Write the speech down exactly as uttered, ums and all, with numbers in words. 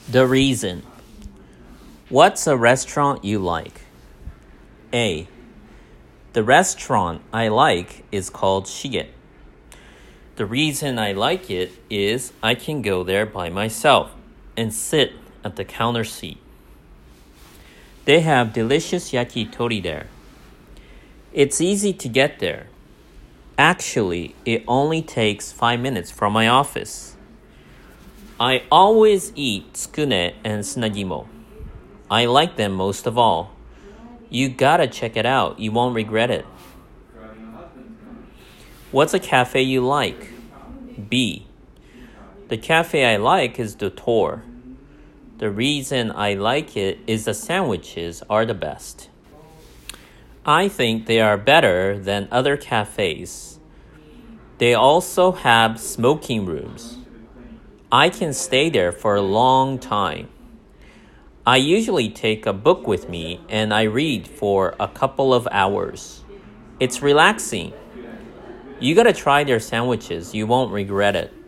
The reason. What's a restaurant you like? A. The restaurant I like is called Shige. The reason I like it is I can go there by myself and sit at the counter seat. They have delicious yakitori there. It's easy to get there. Actually, it only takes five minutes from my office. I always eat tsukune and sunagimo. I like them most of all. You gotta check it out. You won't regret it. What's a cafe you like? B. The cafe I like is the Tor. The reason I like it is the sandwiches are the best. I think they are better than other cafes. They also have smoking rooms. I can stay there for a long time. I usually take a book with me and I read for a couple of hours. It's relaxing. You gotta try their sandwiches. You won't regret it.